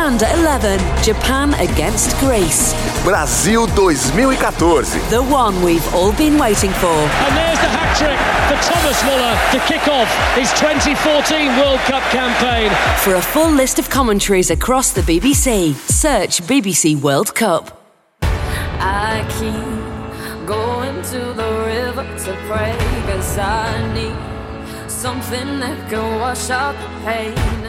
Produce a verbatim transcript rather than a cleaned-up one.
And at eleven, Japan against Greece. Brasil dois mil e catorze. The one we've all been waiting for. And there's the hat-trick for Thomas Muller to kick off his twenty fourteen World Cup campaign. For a full list of commentaries across the B B C, search B B C World Cup. I keep going to the river to pray, 'cause I need something that can wash out the pain.